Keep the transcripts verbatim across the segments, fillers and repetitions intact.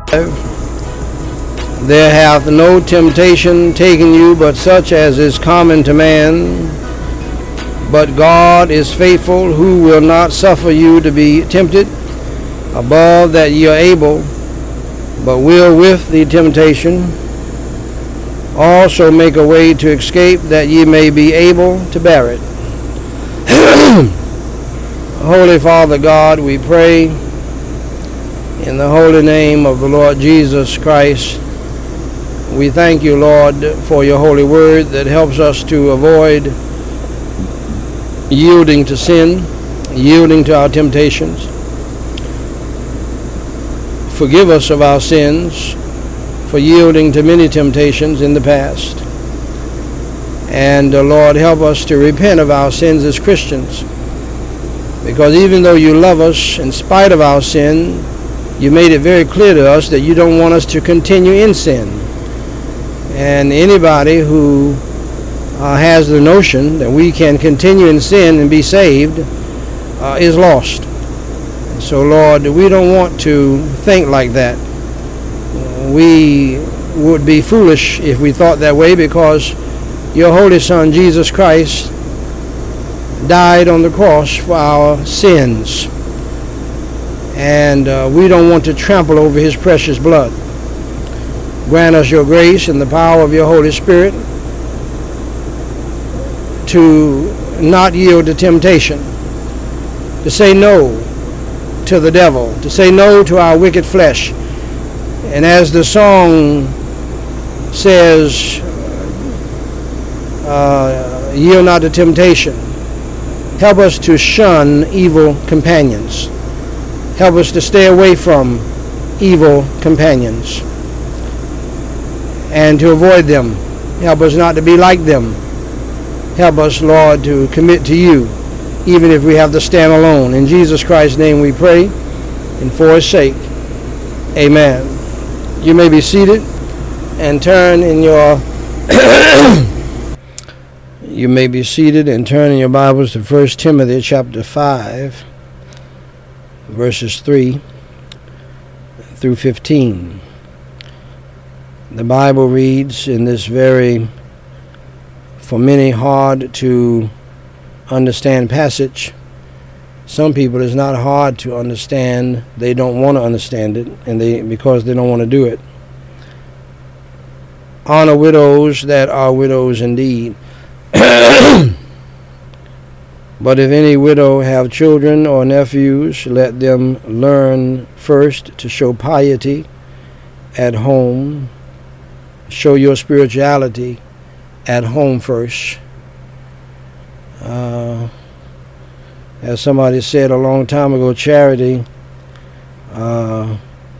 There hath no temptation taken you but such as is common to man. But God is faithful, who will not suffer you to be tempted above that ye are able, but will with the temptation also make a way to escape, that ye may be able to bear it. Holy Father God, we pray in the holy name of the Lord Jesus Christ. We thank you, Lord, for your holy word that helps us to avoid yielding to sin, yielding to our temptations. Forgive us of our sins for yielding to many temptations in the past. And uh, Lord, help us to repent of our sins as Christians. Because even though you love us in spite of our sin, you made it very clear to us that you don't want us to continue in sin. And anybody who uh, has the notion that we can continue in sin and be saved uh, is lost. So Lord, we don't want to think like that. We would be foolish if we thought that way, because your holy Son, Jesus Christ, died on the cross for our sins. And uh, we don't want to trample over his precious blood. Grant us your grace and the power of your Holy Spirit to not yield to temptation, to say no to the devil, to say no to our wicked flesh. And as the song says, uh, yield not to temptation. Help us to shun evil companions. Help us to stay away from evil companions and to avoid them. Help us not to be like them. Help us, Lord, to commit to you, even if we have to stand alone. In Jesus Christ's name we pray, and for his sake, amen. You may be seated and turn in your you may be seated and turn in your Bibles to First Timothy chapter five, verses three through fifteen. The Bible reads in this very, for many, hard to understand passage. Some people, it's not hard to understand. They don't want to understand it, and they because they don't want to do it. Honor widows that are widows indeed. But if any widow have children or nephews, let them learn first to show piety at home. Show your spirituality at home first. Uh, as somebody said a long time ago, charity uh,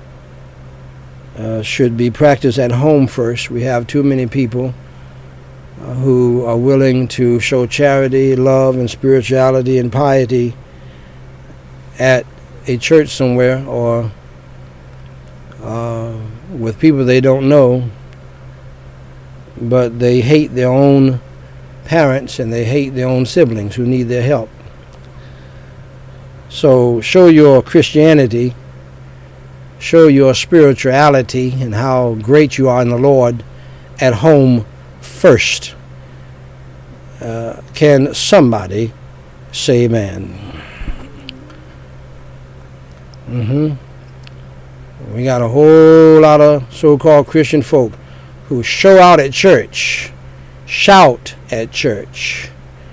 uh, should be practiced at home first. We have too many people uh, who are willing to show charity, love, and spirituality and piety at a church somewhere or uh, with people they don't know, but they hate their own parents and they hate their own siblings who need their help. So show your Christianity, show your spirituality and how great you are in the Lord at home first. Uh, can somebody say amen? Mm-hmm. We got a whole lot of so-called Christian folk who show out at church, shout at church,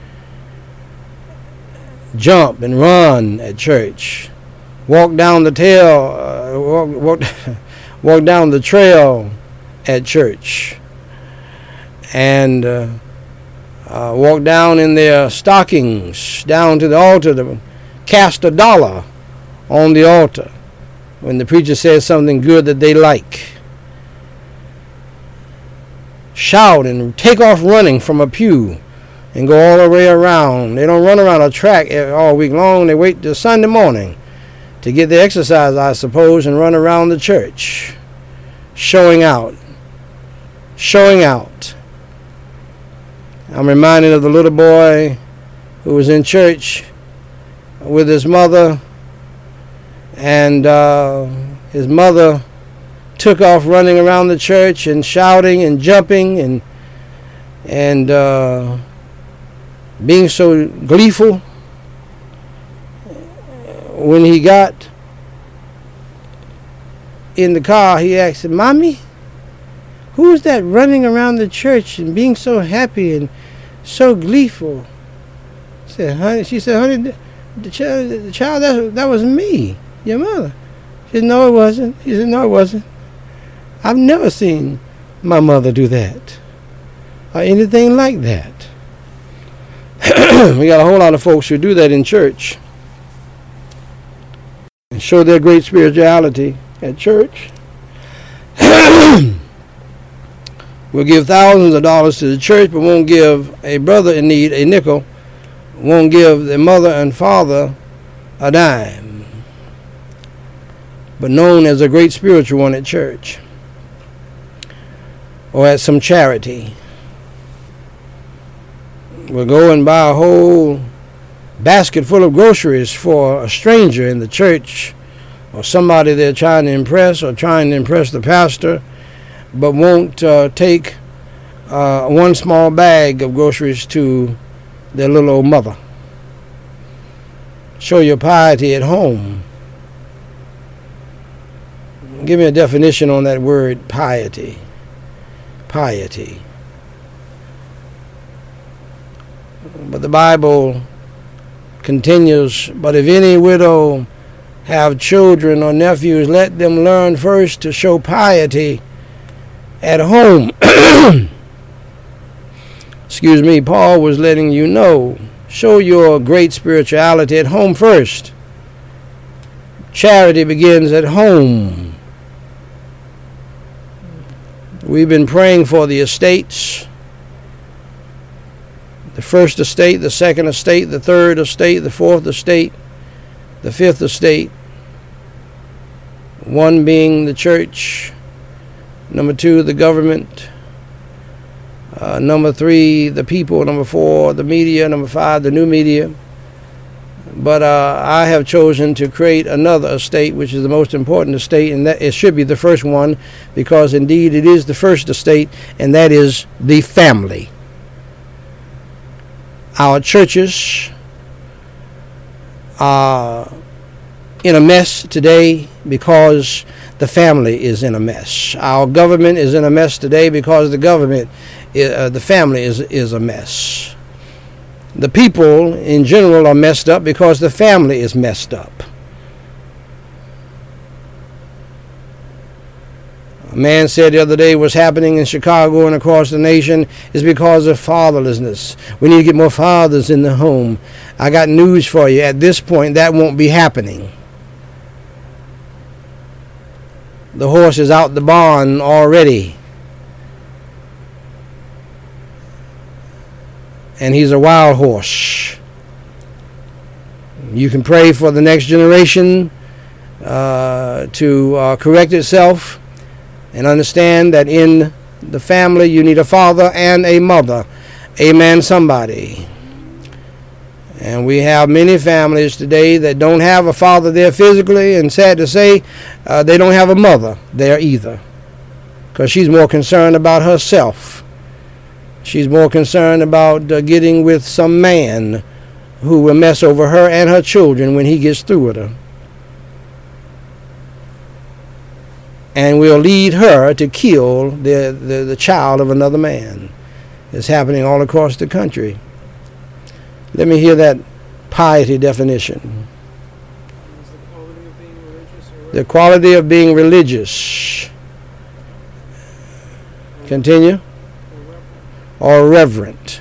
jump and run at church, walk down the tail, uh, walk, walk, walk down the trail at church, and uh, uh, walk down in their stockings down to the altar to cast a dollar on the altar when the preacher says something good that they like. Shout and take off running from a pew and go all the way around. They don't run around a track all week long. They wait till Sunday morning to get their exercise, I suppose, and run around the church. Showing out. Showing out. I'm reminded of the little boy who was in church with his mother, and uh, his mother took off running around the church and shouting and jumping and and uh, being so gleeful. When he got in the car, he asked, "Mommy, who's that running around the church and being so happy and so gleeful?" I said, "Honey," she said, "Honey, the child, the child that, that was me, your mother." She said, "No, it wasn't." He said, "No, it wasn't. I've never seen my mother do that or anything like that." We got a whole lot of folks who do that in church and show their great spirituality at church. We'll give thousands of dollars to the church, but won't give a brother in need a nickel, won't give the mother and father a dime, but known as a great spiritual one at church or at some charity. We'll go and buy a whole basket full of groceries for a stranger in the church or somebody they're trying to impress or trying to impress the pastor, but won't uh, take uh, one small bag of groceries to their little old mother. Show your piety at home. Give me a definition on that word piety. Piety. But the Bible continues, "But if any widow have children or nephews, let them learn first to show piety at home." Excuse me, Paul was letting you know, show your great spirituality at home first. Charity begins at home. We've been praying for the estates. The first estate, the second estate, the third estate, the fourth estate, the fifth estate. One being the church. Number two, the government. Uh, number three, the people. Number four, the media. Number five, the new media. But uh, I have chosen to create another estate, which is the most important estate, and that it should be the first one, because indeed it is the first estate, and that is the family. Our churches are in a mess today because the family is in a mess. Our government is in a mess today because the government, uh, the family is is a mess. The people in general are messed up because the family is messed up. A man said the other day what's happening in Chicago and across the nation is because of fatherlessness. We need to get more fathers in the home. I got news for you. At this point, that won't be happening. The horse is out the barn already. And he's a wild horse. You can pray for the next generation uh, to uh, correct itself and understand that in the family you need a father and a mother. Amen, somebody. And we have many families today that don't have a father there physically, and sad to say, uh, they don't have a mother there either, because she's more concerned about herself. She's more concerned about uh, getting with some man who will mess over her and her children when he gets through with her, and will lead her to kill the, the, the child of another man. It's happening all across the country. Let me hear that piety definition. The quality of being religious. Continue. Or reverent.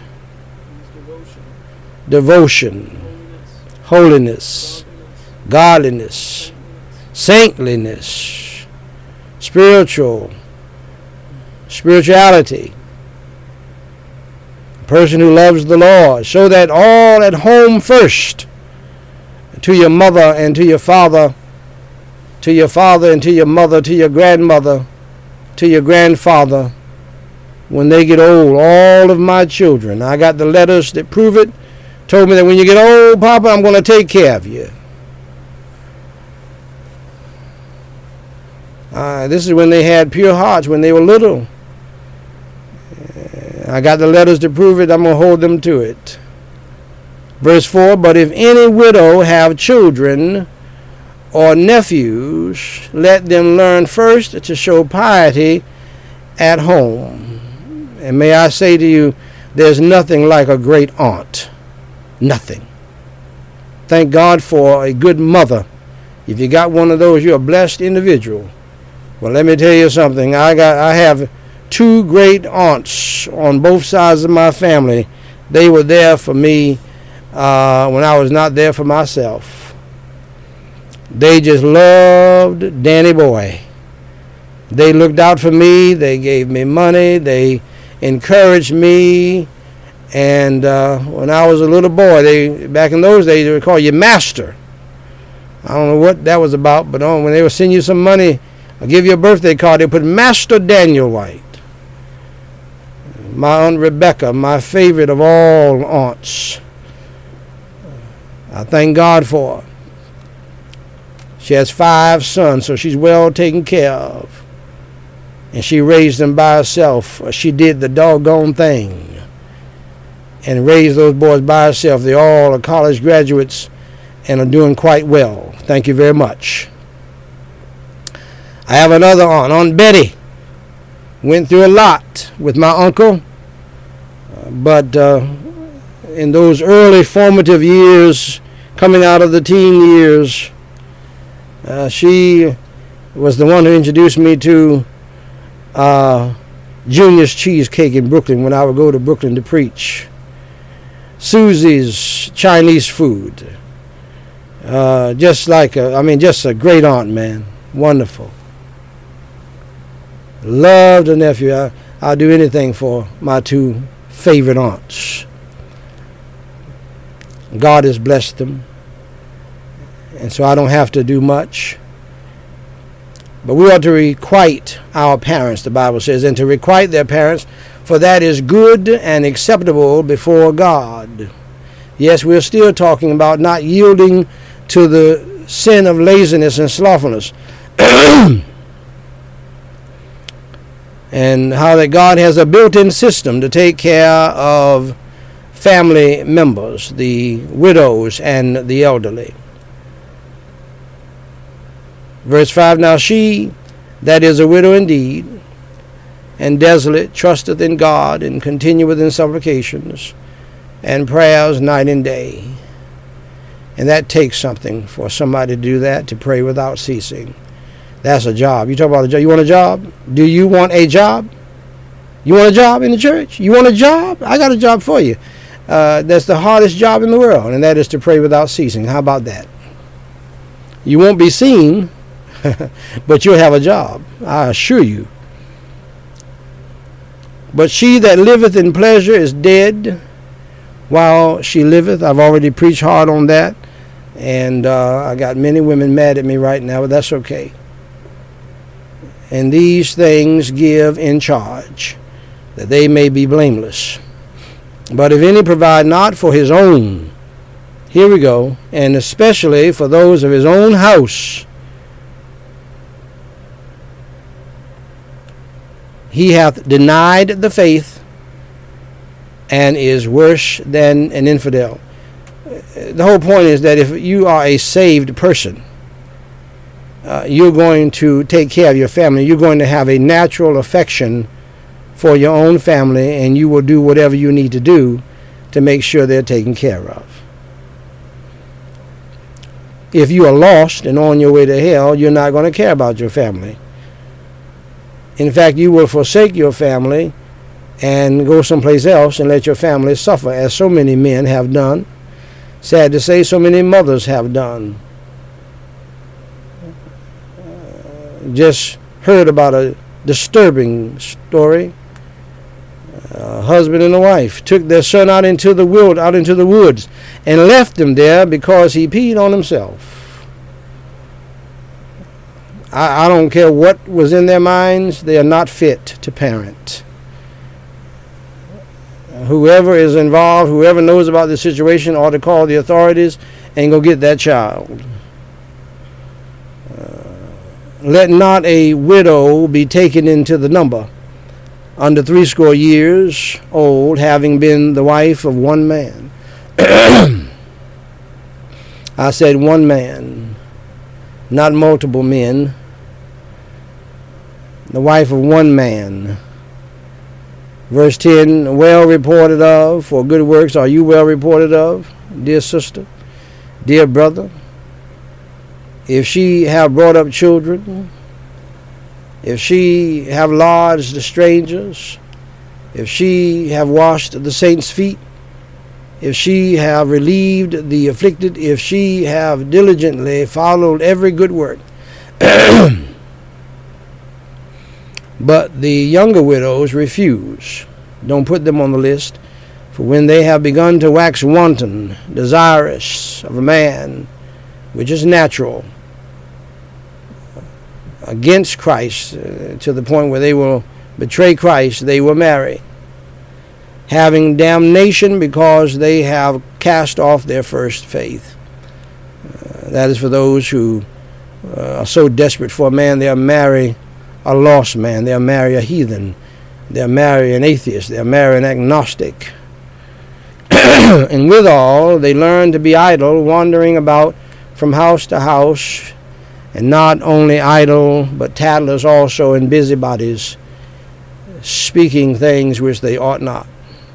Devotion. Holiness. Godliness. Saintliness. Spiritual. Spirituality. Person who loves the Lord. Show that all at home first. To your mother and to your father. To your father and to your mother. To your grandmother. To your grandfather. When they get old, all of my children, I got the letters that prove it, told me that when you get old, Papa, I'm going to take care of you. Uh, this is when they had pure hearts, when they were little. Uh, I got the letters to prove it. I'm going to hold them to it. Verse four, but if any widow have children or nephews, let them learn first to show piety at home. And may I say to you, there's nothing like a great aunt. Nothing. Thank God for a good mother. If you got one of those, you're a blessed individual. Well, let me tell you something. I got, I have two great aunts on both sides of my family. They were there for me uh, when I was not there for myself. They just loved Danny Boy. They looked out for me. They gave me money. They encouraged me. And uh, when I was a little boy, they back in those days, they would call you master. I don't know what that was about, but oh, when they would send you some money, I'll give you a birthday card, they put Master Daniel White. My Aunt Rebecca, my favorite of all aunts. I thank God for her. She has five sons, so she's well taken care of. And she raised them by herself. She did the doggone thing. And raised those boys by herself. They all are college graduates and are doing quite well. Thank you very much. I have another aunt, Aunt Betty. Went through a lot with my uncle. Uh, but uh, in those early formative years, coming out of the teen years, uh, she was the one who introduced me to uh, Junior's Cheesecake in Brooklyn when I would go to Brooklyn to preach. Susie's Chinese food. Uh, just like, a, I mean, just a great aunt, man. Wonderful. Loved a nephew. I, I'll do anything for my two favorite aunts. God has blessed them. And so I don't have to do much. But we ought to requite our parents, the Bible says, and to requite their parents, for that is good and acceptable before God. Yes, we're still talking about not yielding to the sin of laziness and slothfulness. And how that God has a built-in system to take care of family members, the widows and the elderly. Verse five, now she that is a widow indeed, and desolate, trusteth in God, and continueth in supplications and prayers night and day. And that takes something for somebody to do that, to pray without ceasing. That's a job. You talk about a job. You want a job? Do you want a job? You want a job in the church? You want a job? I got a job for you. Uh, that's the hardest job in the world, and that is to pray without ceasing. How about that? You won't be seen, but you'll have a job, I assure you. But she that liveth in pleasure is dead while she liveth. I've already preached hard on that, and uh, I got many women mad at me right now, but that's okay. And these things give in charge, that they may be blameless. But if any provide not for his own, here we go, and especially for those of his own house, he hath denied the faith and is worse than an infidel. The whole point is that if you are a saved person, uh, you're going to take care of your family. You're going to have a natural affection for your own family, and you will do whatever you need to do to make sure they're taken care of. If you are lost and on your way to hell, you're not going to care about your family. In fact, you will forsake your family and go someplace else and let your family suffer, as so many men have done. Sad to say, so many mothers have done. Uh, just heard about a disturbing story. A husband and a wife took their son out into the wild, out into the woods, and left him there because he peed on himself. I, I don't care what was in their minds; they are not fit to parent. Whoever is involved, whoever knows about the situation, ought to call the authorities and go get that child. Uh, let not a widow be taken into the number, under threescore years old, having been the wife of one man. I said one man, not multiple men. The wife of one man. Verse ten, well reported of for good works. Are you well reported of, dear sister, dear brother? If she have brought up children, if she have lodged the strangers, if she have washed the saints' feet, if she have relieved the afflicted, if she have diligently followed every good work. But the younger widows refuse. Don't put them on the list. For when they have begun to wax wanton, desirous of a man, which is natural, against Christ, uh, to the point where they will betray Christ, they will marry, having damnation because they have cast off their first faith. Uh, that is for those who uh, are so desperate for a man, they'll marry a lost man, they'll marry a heathen, they'll marry an atheist, they'll marry an agnostic. And withal, they learn to be idle, wandering about from house to house, and not only idle, but tattlers also, and busybodies, speaking things which they ought not.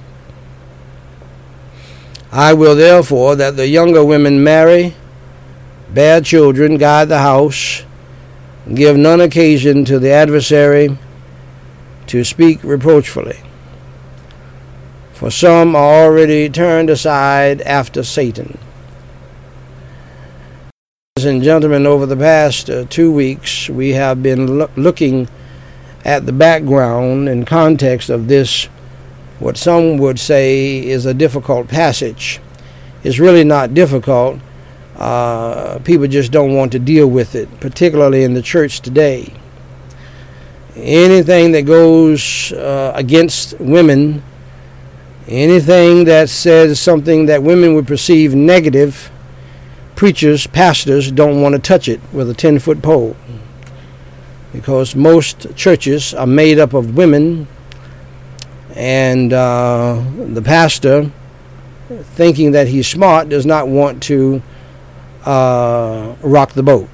I will therefore that the younger women marry, bear children, guide the house, give none occasion to the adversary to speak reproachfully. For some are already turned aside after Satan. Ladies and gentlemen, over the past uh, two weeks, we have been lo- looking at the background and context of this, what some would say is a difficult passage. It's really not difficult. Uh, people just don't want to deal with it, particularly in the church today. Anything that goes uh, against women, anything that says something that women would perceive negative, preachers, pastors don't want to touch it with a ten-foot pole, because most churches are made up of women, and uh, the pastor, thinking that he's smart, does not want to uh, rock the boat.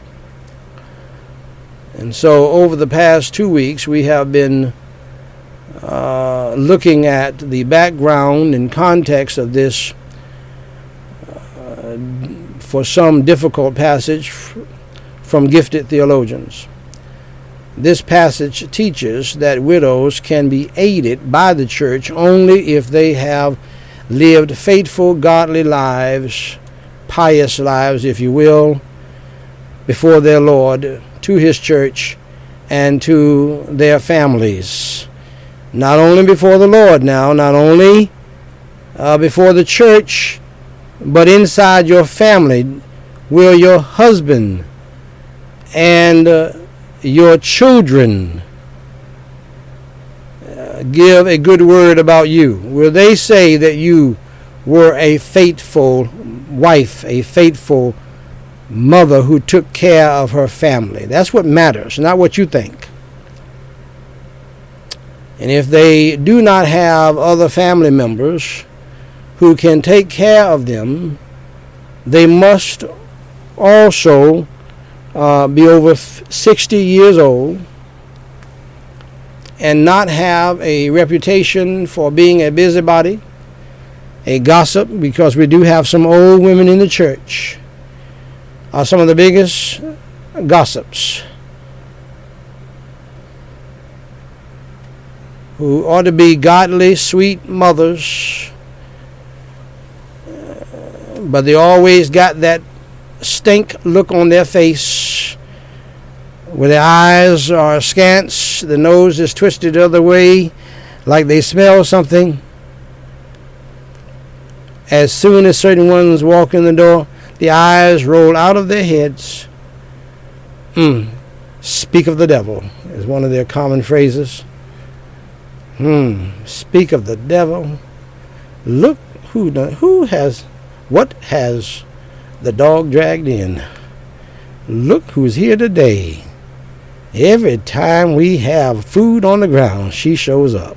And so over the past two weeks, we have been uh, looking at the background and context of this uh, for some difficult passage from gifted theologians. This passage teaches that widows can be aided by the church only if they have lived faithful, godly lives, pious lives, if you will, before their Lord, to his church, and to their families. Not only before the Lord now, not only uh, before the church, but inside your family. Will your husband and uh, your children uh, give a good word about you? Will they say that you were a faithful wife, a faithful mother who took care of her family? That's what matters, not what you think. And if they do not have other family members who can take care of them, they must also uh, be over sixty years old and not have a reputation for being a busybody, a gossip, because we do have some old women in the church are some of the biggest gossips, who ought to be godly, sweet mothers, but they always got that stink look on their face, where their eyes are askance, the nose is twisted the other way, like they smell something. As soon as certain ones walk in the door, the eyes roll out of their heads. Mm, speak of the devil is one of their common phrases. Hmm, speak of the devil. Look who who has, what has the dog dragged in? Look who's here today. Every time we have food on the ground, she shows up.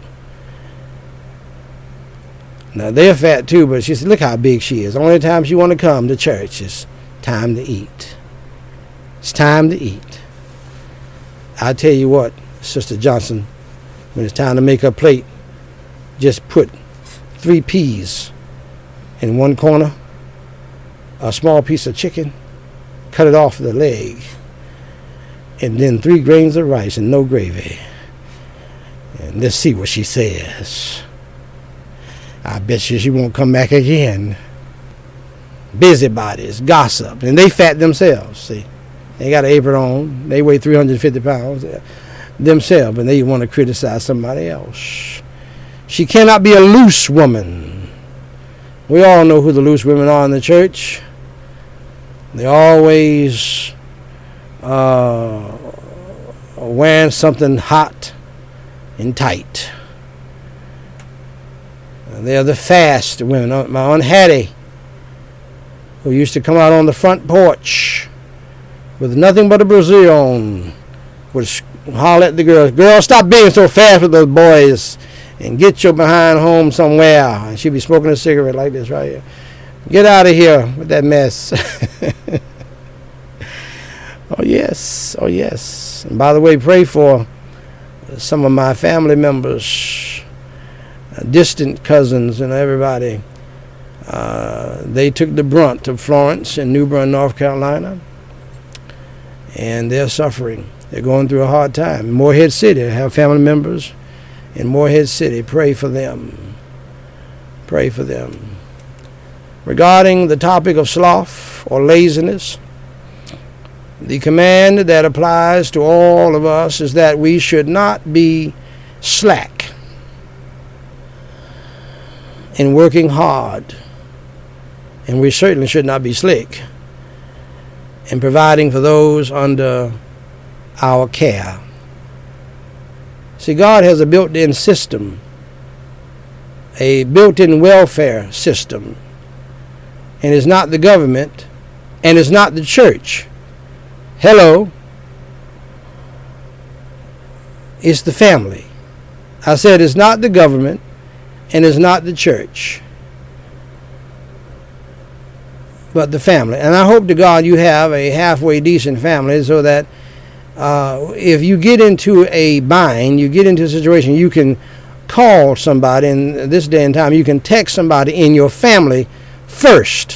Now, they're fat too, but she said, look how big she is. The only time she want to come to church is time to eat. It's time to eat. I tell you what, Sister Johnson, when it's time to make her plate, just put three peas in one corner, a small piece of chicken, cut it off the leg, and then three grains of rice and no gravy. And let's see what she says. I bet you she won't come back again. Busybodies, gossip, and they fat themselves, see. They got an apron on, they weigh three hundred fifty pounds themselves, and they want to criticize somebody else. She cannot be a loose woman. We all know who the loose women are in the church. They always uh, wearing something hot and tight. They're the fast women. My Aunt Hattie, who used to come out on the front porch with nothing but a brassiere on, would holler at the girls, girls, stop being so fast with those boys and get your behind home somewhere. And she'd be smoking a cigarette like this right here. Get out of here with that mess. Oh, yes. Oh, yes. And by the way, pray for some of my family members, distant cousins and everybody. Uh, they took the brunt of Florence and New Bern, North Carolina, and they're suffering. They're going through a hard time. Morehead City, I have family members in Morehead City. Pray for them. Pray for them. Regarding the topic of sloth or laziness, the command that applies to all of us is that we should not be slack in working hard, and we certainly should not be slick in providing for those under our care. See, God has a built-in system, a built-in welfare system, and it's not the government, and it's not the church. Hello. It's the family. I said it's not the government, and it's not the church, but the family. And I hope to God you have a halfway decent family so that uh, if you get into a bind, you get into a situation, you can call somebody. In this day and time, you can text somebody in your family first.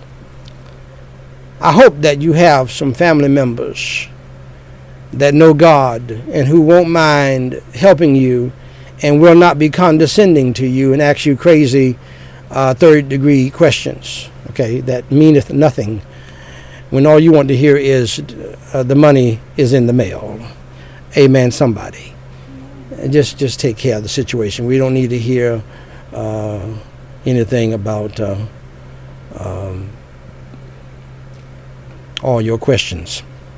I hope that you have some family members that know God and who won't mind helping you and will not be condescending to you and ask you crazy uh, third-degree questions, okay, that meaneth nothing when all you want to hear is uh, the money is in the mail. Amen, somebody. And just, just take care of the situation. We don't need to hear uh, anything about uh, um, all your questions.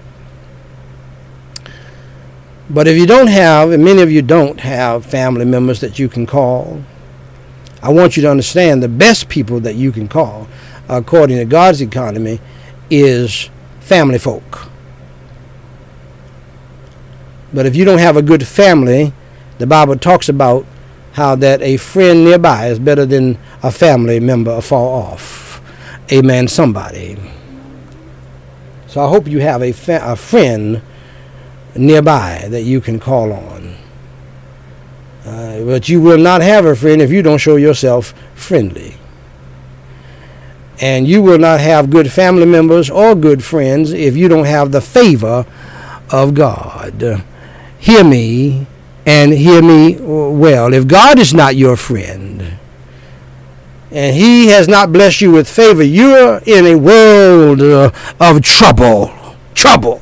But if you don't have, and many of you don't have family members that you can call, I want you to understand the best people that you can call, according to God's economy, is family folk. But if you don't have a good family, the Bible talks about how that a friend nearby is better than a family member afar off. Amen, somebody. So I hope you have a, fa- a friend nearby that you can call on. Uh, but you will not have a friend if you don't show yourself friendly. And you will not have good family members or good friends if you don't have the favor of God. Hear me, and hear me well. If God is not your friend, and he has not blessed you with favor, you're in a world uh, of trouble. Trouble.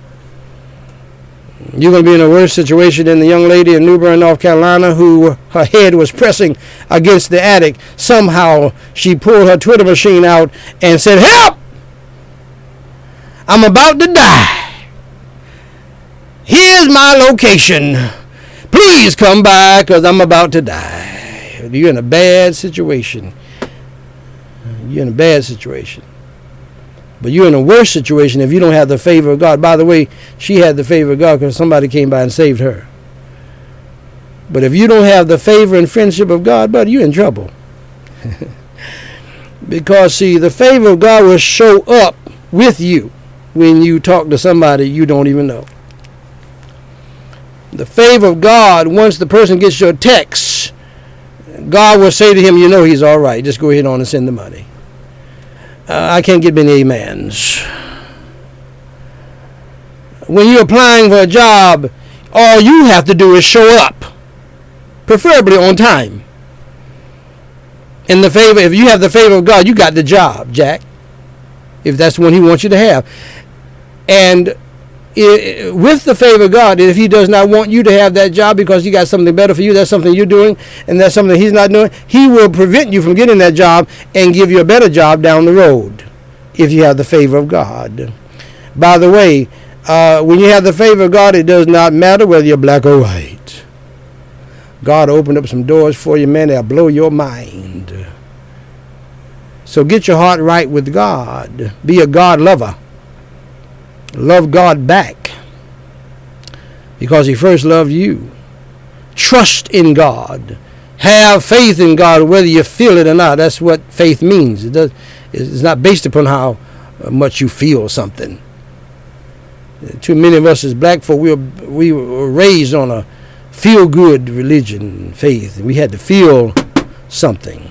You're going to be in a worse situation than the young lady in New Bern, North Carolina, who her head was pressing against the attic. Somehow she pulled her Twitter machine out and said, "Help! I'm about to die. Here's my location. Please come by because I'm about to die." You're in a bad situation. You're in a bad situation. But you're in a worse situation if you don't have the favor of God. By the way, she had the favor of God because somebody came by and saved her. But if you don't have the favor and friendship of God, buddy, you're in trouble. Because, see, the favor of God will show up with you when you talk to somebody you don't even know. The favor of God, once the person gets your text, God will say to him, you know he's all right. Just go ahead on and send the money. Uh, I can't get many amens. When you're applying for a job, all you have to do is show up, preferably on time. In the favor, if you have the favor of God, you got the job, Jack. If that's the one he wants you to have. And it, with the favor of God, if he does not want you to have that job because he got something better for you, that's something you're doing, and that's something he's not doing, he will prevent you from getting that job and give you a better job down the road if you have the favor of God. By the way, uh, when you have the favor of God, it does not matter whether you're black or white. God opened up some doors for you, man, that'll blow your mind. So get your heart right with God. Be a God lover. Love God back because he first loved you. Trust in God. Have faith in God whether you feel it or not. That's what faith means. It does, it's not based upon how much you feel something. Too many of us as black folk, we were, we were raised on a feel-good religion, faith. We had to feel something.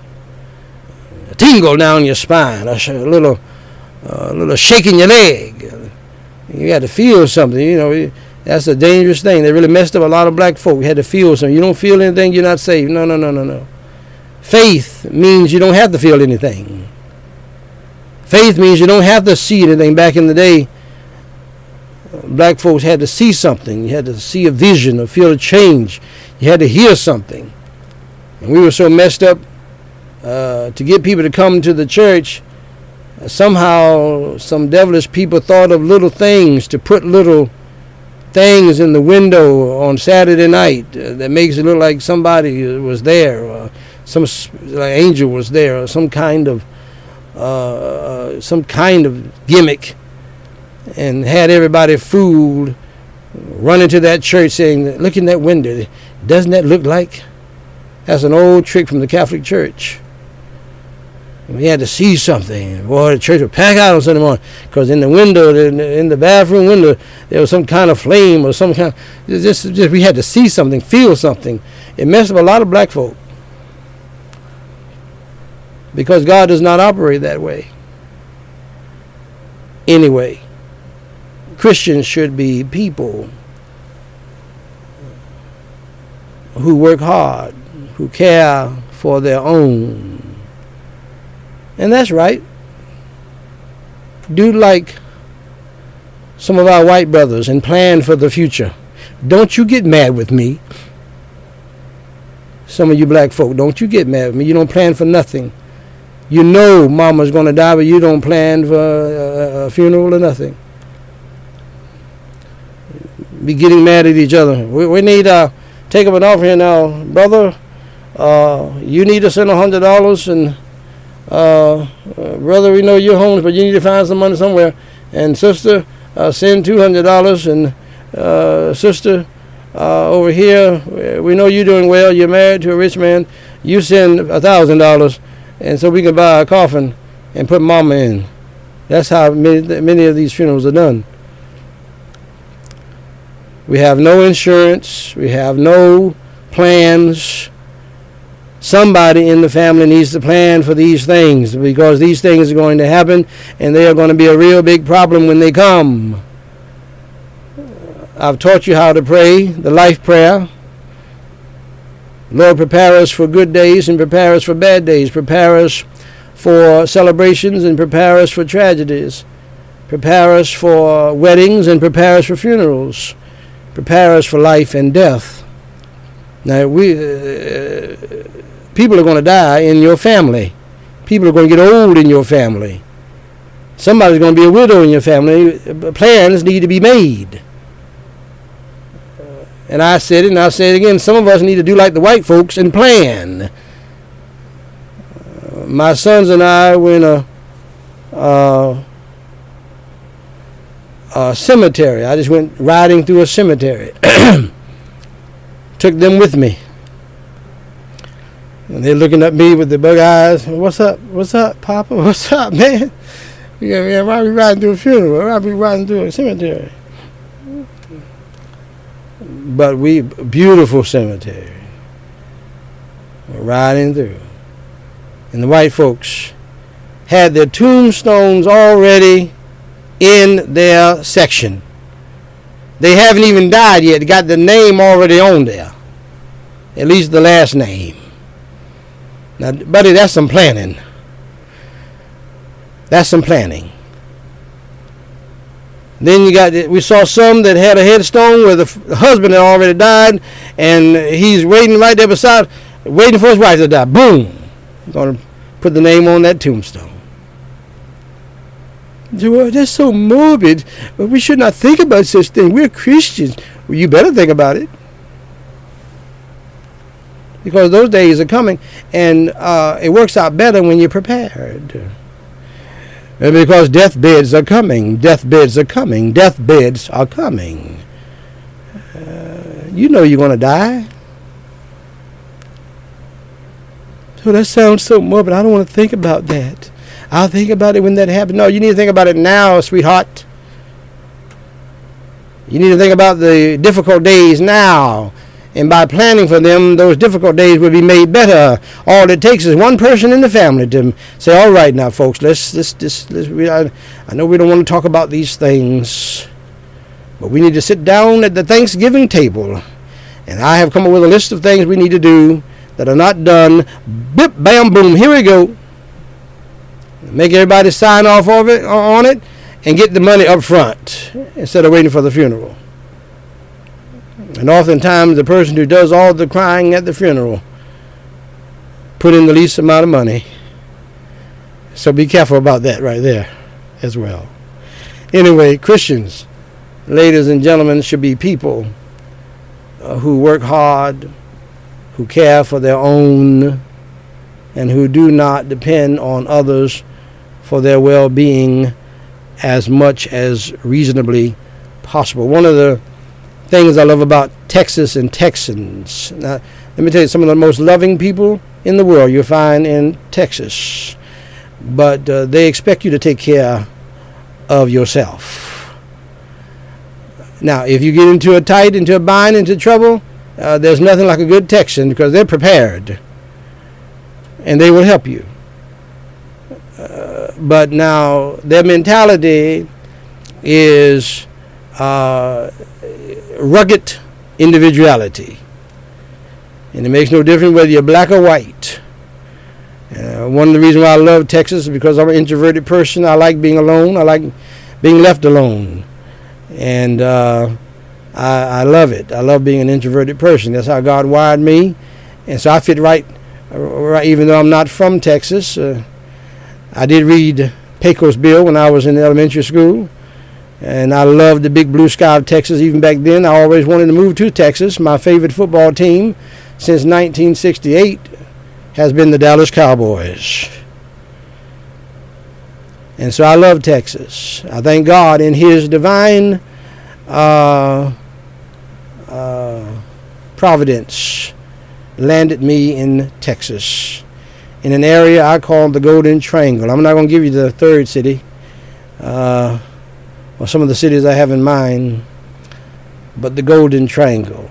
A tingle down your spine, a, sh- a little a little shake in your leg. You had to feel something, you know. That's a dangerous thing. They really messed up a lot of black folk. You had to feel something. You don't feel anything, you're not saved. No, no, no, no, no. Faith means you don't have to feel anything. Faith means you don't have to see anything. Back in the day, black folks had to see something. You had to see a vision or feel a change. You had to hear something. And we were so messed up uh, to get people to come to the church. Uh, somehow some devilish people thought of little things to put little things in the window on Saturday night uh, that makes it look like somebody was there, or some like angel was there, or some kind of uh, some kind of gimmick. And had everybody fooled, running to that church saying, look in that window. Doesn't that look like? That's an old trick from the Catholic Church. We had to see something. Boy, the church would pack out on Sunday morning because in the window, in the, in the bathroom window, there was some kind of flame or some kind. Just, just we had to see something, feel something. It messed up a lot of black folk because God does not operate that way. Anyway. Christians should be people who work hard, who care for their own. And that's right. Do like some of our white brothers and plan for the future. Don't you get mad with me. Some of you black folk, don't you get mad with me. You don't plan for nothing. You know mama's going to die, but you don't plan for a, a funeral or nothing. Be getting mad at each other. We, we need to uh, take up an offering now, brother. Uh, you need to send a hundred dollars, and uh, uh, brother, we know you're homeless, but you need to find some money somewhere. And sister, uh, send two hundred dollars, and uh, sister, uh, over here, we know you're doing well. You're married to a rich man. You send a thousand dollars, and so we can buy a coffin and put mama in. That's how many, many of these funerals are done. We have no insurance. We have no plans. Somebody in the family needs to plan for these things because these things are going to happen and they are going to be a real big problem when they come. I've taught you how to pray, the life prayer. Lord, prepare us for good days and prepare us for bad days. Prepare us for celebrations and prepare us for tragedies. Prepare us for weddings and prepare us for funerals. Prepare us for life and death. Now, we uh, people are going to die in your family. People are going to get old in your family. Somebody's going to be a widow in your family. Plans need to be made. And I said it, and I'll say it again. Some of us need to do like the white folks and plan. Uh, my sons and I were in a uh, a cemetery. I just went riding through a cemetery. Took them with me. And they're looking at me with the bug eyes. What's up? What's up, Papa? What's up, man? Yeah, man, why are we riding through a funeral? Why are we riding through a cemetery? But we, beautiful cemetery. We're riding through. And the white folks had their tombstones already in their section. They haven't even died yet. They got the name already on there. At least the last name. Now, buddy, that's some planning. That's some planning. Then you got, we saw some that had a headstone where the husband had already died, and he's waiting right there beside, waiting for his wife to die. Boom. Going to put the name on that tombstone. Well, that's so morbid. But we should not think about such things. We're Christians. Well, you better think about it. Because those days are coming, and uh, it works out better when you're prepared. And because deathbeds are coming, deathbeds are coming, deathbeds are coming. Uh, you know you're going to die. So that sounds so morbid. I don't want to think about that. I'll think about it when that happens. No, you need to think about it now, sweetheart. You need to think about the difficult days now. And by planning for them, those difficult days will be made better. All it takes is one person in the family to say, all right now, folks, let's, let's, let's, let's we, I, I know we don't want to talk about these things, but we need to sit down at the Thanksgiving table. And I have come up with a list of things we need to do that are not done. Bip, bam, boom, here we go. Make everybody sign off of it, on it and get the money up front instead of waiting for the funeral. And oftentimes the person who does all the crying at the funeral put in the least amount of money. So be careful about that right there as well. Anyway, Christians, ladies and gentlemen, should be people uh, who work hard, who care for their own, and who do not depend on others for their well-being as much as reasonably possible. One of the things I love about Texas and Texans. Now, let me tell you, some of the most loving people in the world you'll find in Texas. But uh, they expect you to take care of yourself. Now, if you get into a tight, into a bind, into trouble, uh, there's nothing like a good Texan because they're prepared. And they will help you. Uh, but now, their mentality is uh, rugged individuality. And it makes no difference whether you're black or white. Uh, one of the reasons why I love Texas is because I'm an introverted person. I like being alone. I like being left alone. And uh, I, I love it. I love being an introverted person. That's how God wired me. And so I fit right, right even though I'm not from Texas. Uh, I did read Pecos Bill when I was in elementary school. And I loved the big blue sky of Texas even back then. I always wanted to move to Texas. My favorite football team since nineteen sixty-eight has been the Dallas Cowboys. And so I love Texas. I thank God in his divine uh, uh, providence landed me in Texas, in an area I call the Golden Triangle. I'm not going to give you the third city, uh, or some of the cities I have in mind, but the Golden Triangle.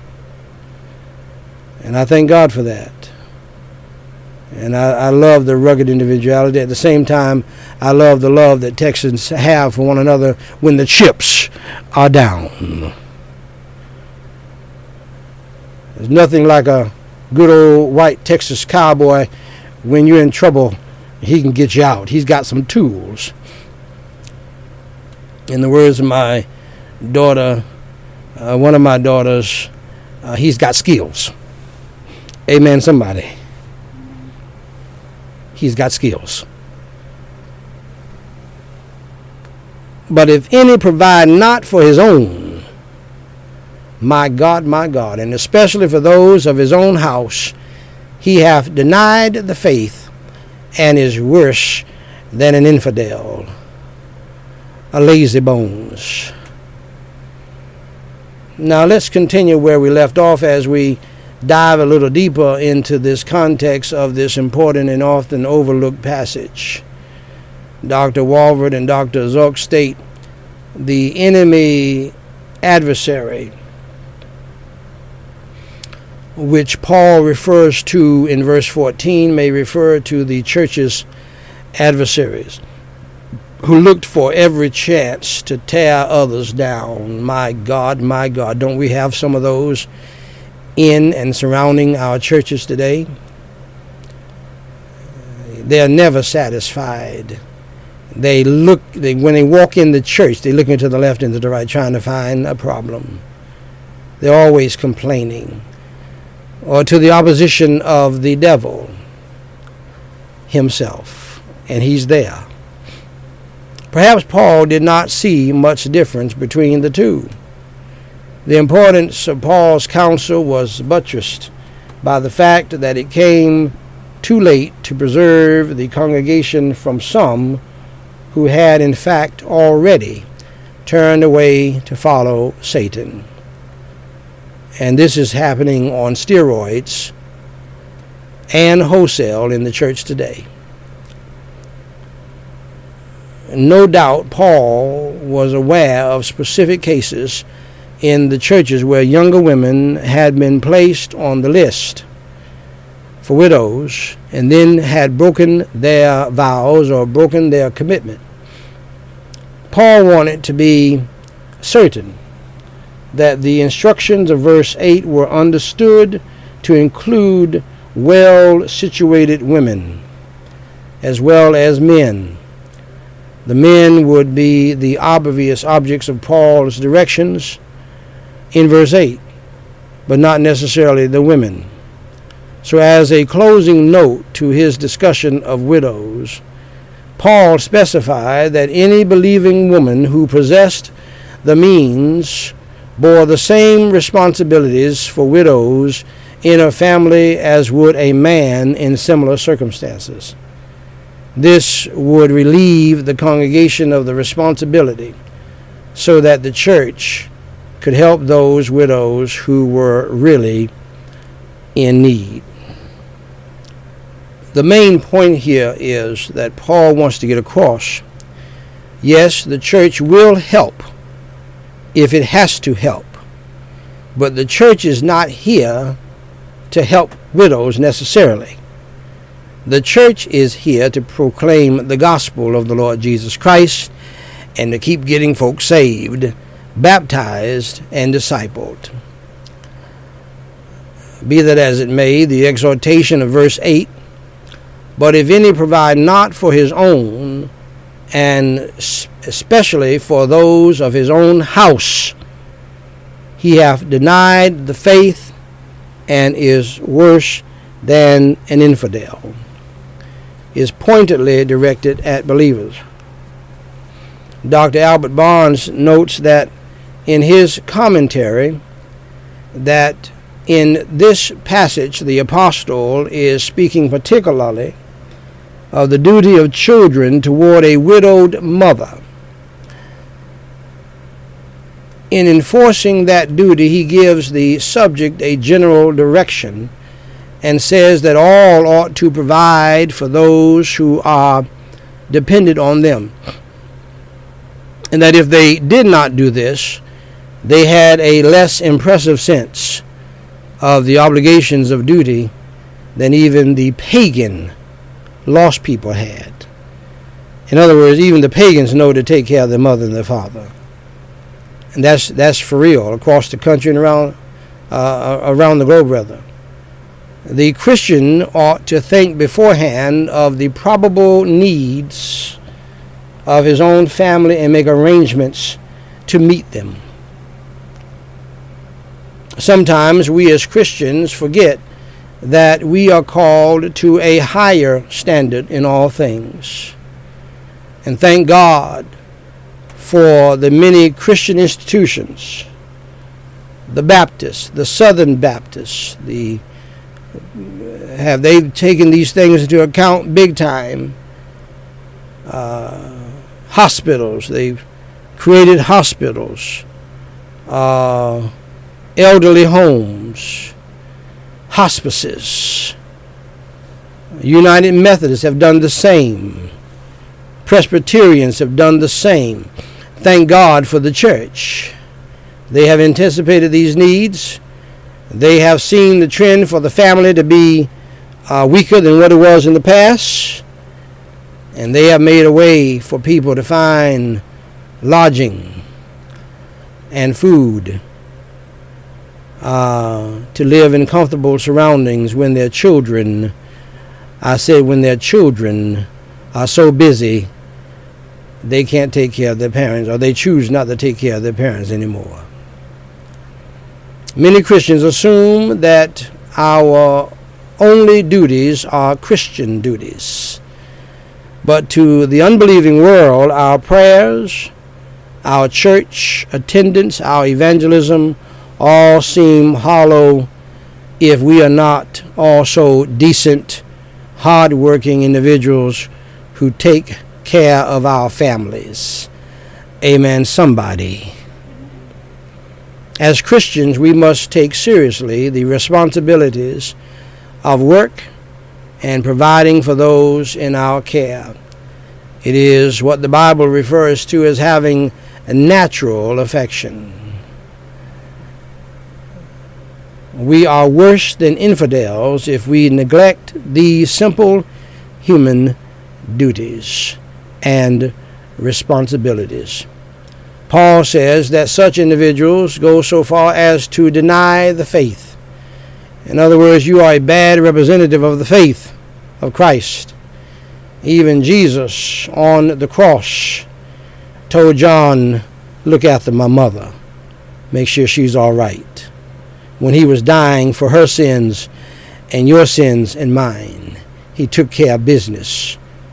And I thank God for that. And I, I love the rugged individuality. At the same time, I love the love that Texans have for one another when the chips are down. There's nothing like a good old white Texas cowboy. When you're in trouble, he can get you out. He's got some tools. In the words of my daughter, uh, one of my daughters, uh, he's got skills. Amen, somebody. He's got skills. But if any provide not for his own, my God, my God, and especially for those of his own house, he hath denied the faith and is worse than an infidel. a lazy bones. Now let's continue where we left off as we dive a little deeper into this context of this important and often overlooked passage. Doctor Walvoord and Doctor Zook state the enemy adversary, which Paul refers to in verse fourteen, may refer to the church's adversaries who looked for every chance to tear others down. My God, my God, don't we have some of those in and surrounding our churches today? They're never satisfied. They look, they, when they walk in the church, they're looking to the left and to the right, trying to find a problem. They're always complaining. Or to the opposition of the devil himself, and he's there. Perhaps Paul did not see much difference between the two. The importance of Paul's counsel was buttressed by the fact that it came too late to preserve the congregation from some who had in fact already turned away to follow Satan. And this is happening on steroids and wholesale in the church today. No doubt Paul was aware of specific cases in the churches where younger women had been placed on the list for widows and then had broken their vows or broken their commitment. Paul wanted to be certain that the instructions of verse eight were understood to include well-situated women as well as men. The men would be the obvious objects of Paul's directions in verse eight, but not necessarily the women. So as a closing note to his discussion of widows, Paul specified that any believing woman who possessed the means bore the same responsibilities for widows in her family as would a man in similar circumstances. This would relieve the congregation of the responsibility so that the church could help those widows who were really in need. The main point here is that Paul wants to get across, yes, the church will help if it has to help, but the church is not here to help widows necessarily. The church is here to proclaim the gospel of the Lord Jesus Christ and to keep getting folks saved, baptized, and discipled. Be that as it may, the exhortation of verse eight, but if any provide not for his own, and especially for those of his own house, he hath denied the faith and is worse than an infidel, is pointedly directed at believers. Doctor Albert Barnes notes that in his commentary that in this passage the apostle is speaking particularly of the duty of children toward a widowed mother. In enforcing that duty, he gives the subject a general direction and says that all ought to provide for those who are dependent on them. And that if they did not do this, they had a less impressive sense of the obligations of duty than even the pagan lost people had. In other words, even the pagans know to take care of their mother and their father. And that's that's for real across the country and around uh, around the globe, rather. The Christian ought to think beforehand of the probable needs of his own family and make arrangements to meet them. Sometimes we as Christians forget that we are called to a higher standard in all things. And thank God for the many Christian institutions, the Baptists, the Southern Baptists, the have they taken these things into account big time. Uh, hospitals, they've created hospitals, uh, elderly homes, hospices. United Methodists have done the same. Presbyterians have done the same. Thank God for the church. They have anticipated these needs. They have seen the trend for the family to be uh, weaker than what it was in the past. And they have made a way for people to find lodging and food, uh, to live in comfortable surroundings when their children, I said when their children are so busy they can't take care of their parents, or they choose not to take care of their parents anymore. Many Christians assume that our only duties are Christian duties. But to the unbelieving world, our prayers, our church attendance, our evangelism all seem hollow if we are not also decent, hard-working individuals who take care of our families. Amen, somebody. As Christians, we must take seriously the responsibilities of work and providing for those in our care. It is what the Bible refers to as having a natural affection. We are worse than infidels if we neglect these simple human duties and responsibilities. Paul says that such individuals go so far as to deny the faith. In other words, you are a bad representative of the faith of Christ. Even Jesus on the cross told John, look after my mother. Make sure she's all right. When he was dying for her sins and your sins and mine, he took care of business.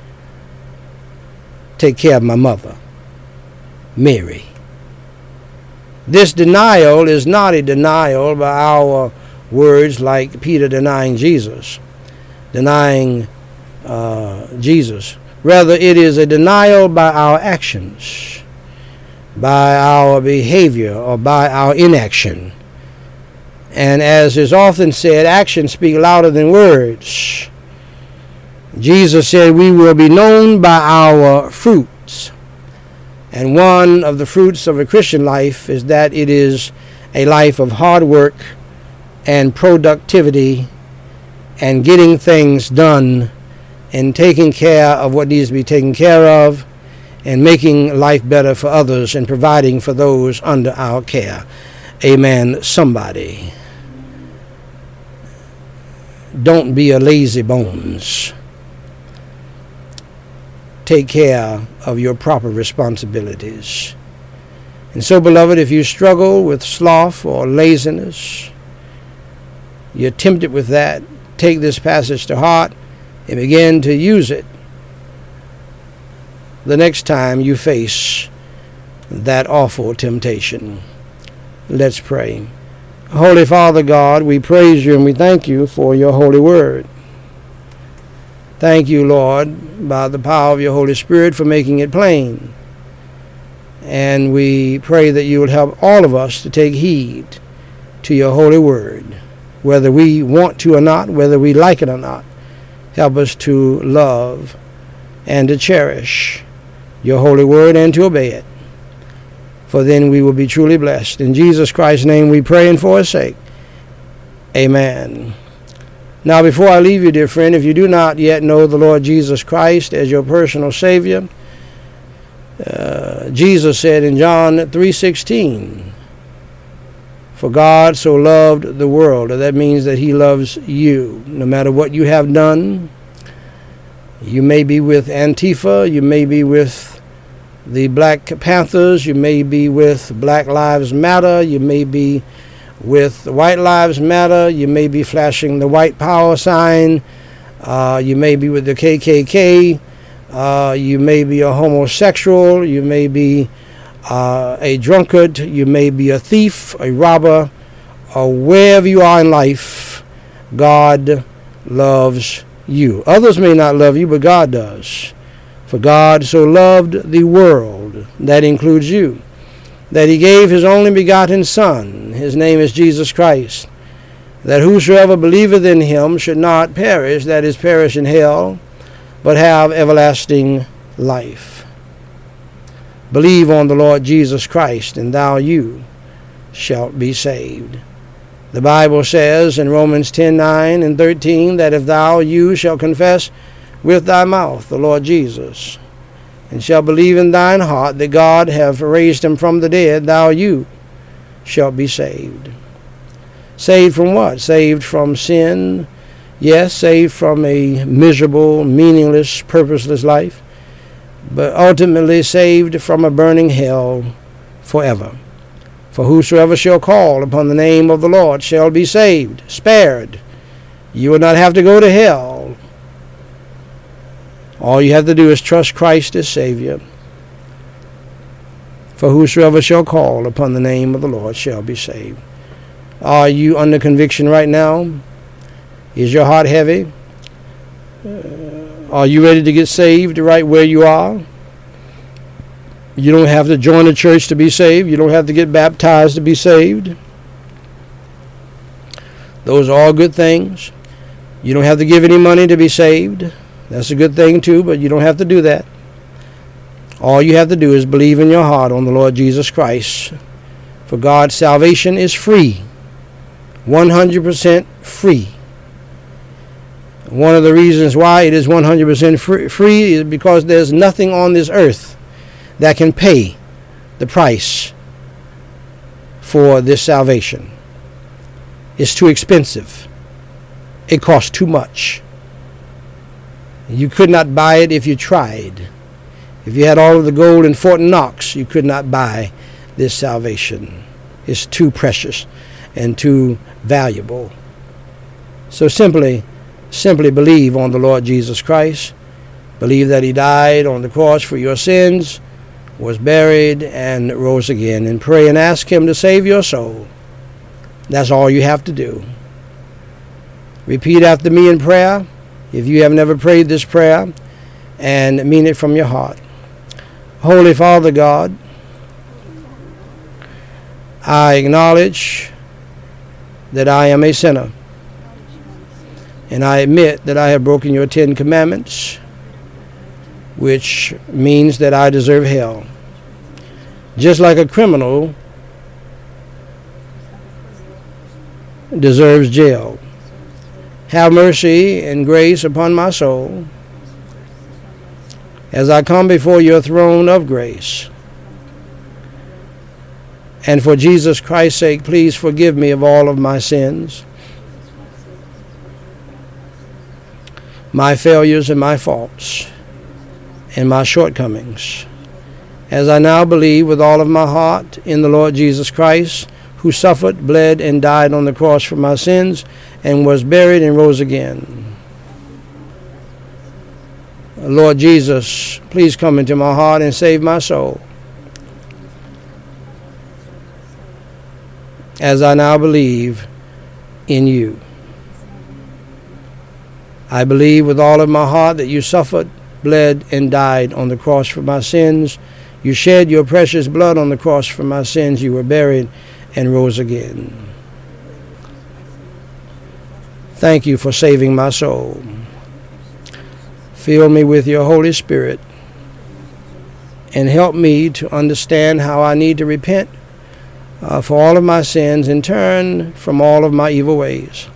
Take care of my mother, Mary. This denial is not a denial by our words like Peter denying Jesus, denying uh, Jesus. Rather, it is a denial by our actions, by our behavior, or by our inaction. And as is often said, actions speak louder than words. Jesus said we will be known by our fruits. And one of the fruits of a Christian life is that it is a life of hard work and productivity and getting things done and taking care of what needs to be taken care of and making life better for others and providing for those under our care. Amen, somebody. Don't be a lazy bones. Take care of your proper responsibilities. And so, beloved, if you struggle with sloth or laziness, you're tempted with that, take this passage to heart and begin to use it the next time you face that awful temptation. Let's pray. Holy Father God, we praise you and we thank you for your holy word. Thank you, Lord, by the power of your Holy Spirit for making it plain. And we pray that you will help all of us to take heed to your holy word, whether we want to or not, whether we like it or not. Help us to love and to cherish your holy word and to obey it. For then we will be truly blessed. In Jesus Christ's name we pray and for his sake. Amen. Now, before I leave you, dear friend, if you do not yet know the Lord Jesus Christ as your personal Savior, uh, Jesus said in John three sixteen, for God so loved the world. That means that he loves you. No matter what you have done, you may be with Antifa, you may be with the Black Panthers, you may be with Black Lives Matter, you may be with White Lives Matter, you may be flashing the white power sign, uh, you may be with the K K K, uh, you may be a homosexual, you may be uh, a drunkard, you may be a thief, a robber, or wherever you are in life, God loves you. Others may not love you, but God does. For God so loved the world, that includes you, that he gave his only begotten Son, his name is Jesus Christ, that whosoever believeth in him should not perish, that is, perish in hell, but have everlasting life. Believe on the Lord Jesus Christ, and thou you shalt be saved. The Bible says in Romans ten, nine and thirteen, that if thou you shall confess with thy mouth the Lord Jesus, and shall believe in thine heart that God hath raised him from the dead, thou you shalt be saved. Saved from what? Saved from sin. Yes, saved from a miserable, meaningless, purposeless life, but ultimately saved from a burning hell forever. For whosoever shall call upon the name of the Lord shall be saved, spared. You will not have to go to hell. All you have to do is trust Christ as Savior. For whosoever shall call upon the name of the Lord shall be saved. Are you under conviction right now? Is your heart heavy? Uh, are you ready to get saved right where you are? You don't have to join a church to be saved. You don't have to get baptized to be saved. Those are all good things. You don't have to give any money to be saved. That's a good thing too, but you don't have to do that. All you have to do is believe in your heart on the Lord Jesus Christ. For God's salvation is free. one hundred percent free. One of the reasons why it is one hundred percent free is because there's nothing on this earth that can pay the price for this salvation. It's too expensive. It costs too much. You could not buy it if you tried. If you had all of the gold in Fort Knox, you could not buy this salvation. It's too precious and too valuable. So simply, simply believe on the Lord Jesus Christ. Believe that he died on the cross for your sins, was buried, and rose again. And pray and ask him to save your soul. That's all you have to do. Repeat after me in prayer, if you have never prayed this prayer, and mean it from your heart. Holy Father God, I acknowledge that I am a sinner, and I admit that I have broken your Ten Commandments, which means that I deserve hell. Just like a criminal deserves jail. Have mercy and grace upon my soul as I come before your throne of grace. And for Jesus Christ's sake, please forgive me of all of my sins, my failures and my faults, and my shortcomings, as I now believe with all of my heart in the Lord Jesus Christ, who suffered, bled, and died on the cross for my sins, and was buried and rose again. Lord Jesus, please come into my heart and save my soul, as I now believe in you. I believe with all of my heart that you suffered, bled, and died on the cross for my sins. You shed your precious blood on the cross for my sins. You were buried and rose again. Thank you for saving my soul. Fill me with your Holy Spirit and help me to understand how I need to repent uh, for all of my sins and turn from all of my evil ways,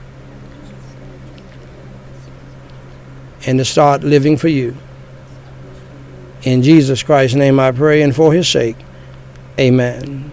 and to start living for you. In Jesus Christ's name I pray, and for his sake, amen.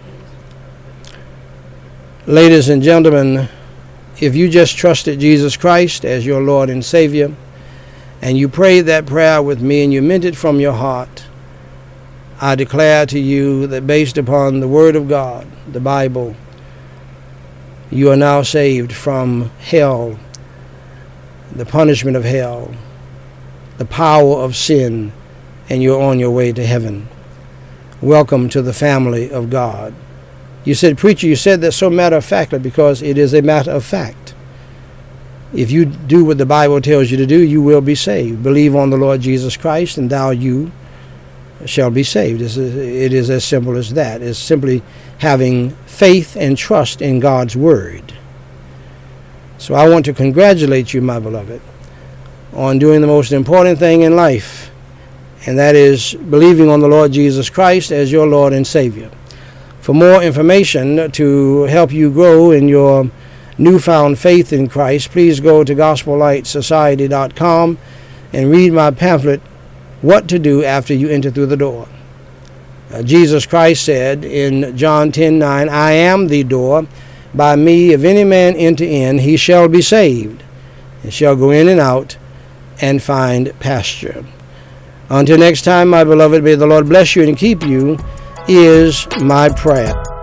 Ladies and gentlemen, if you just trusted Jesus Christ as your Lord and Savior, and you prayed that prayer with me and you meant it from your heart, I declare to you that based upon the Word of God, the Bible, you are now saved from hell, the punishment of hell, the power of sin, and you're on your way to heaven. Welcome to the family of God. You said, preacher, you said that so matter-of-factly, because it is a matter of fact. If you do what the Bible tells you to do, you will be saved. Believe on the Lord Jesus Christ, and thou you shall be saved. It is as simple as that. It's simply having faith and trust in God's word. So I want to congratulate you, my beloved, on doing the most important thing in life, and that is believing on the Lord Jesus Christ as your Lord and Savior. For more information to help you grow in your newfound faith in Christ, please go to gospel light society dot com and read my pamphlet, What to Do After You Enter Through the Door. Uh, Jesus Christ said in John ten nine, I am the door. By me, if any man enter in, he shall be saved, and shall go in and out and find pasture. Until next time, my beloved, may the Lord bless you and keep you, is my prayer.